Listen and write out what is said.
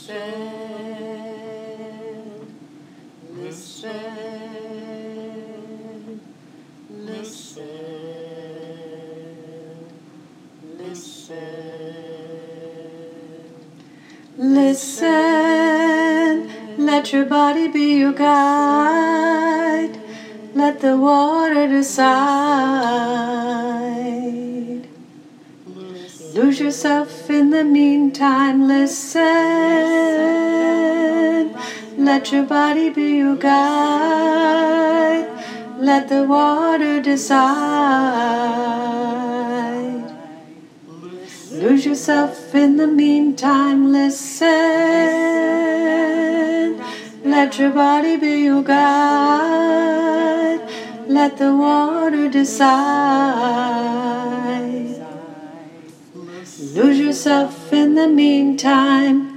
Listen, let your body be your guide. Let the water decide. Lose yourself in the meantime. Listen, let your body be your guide. Let the water decide. Lose yourself in the meantime. Listen, let your body be your guide. Let the water decide. Lose yourself in the meantime.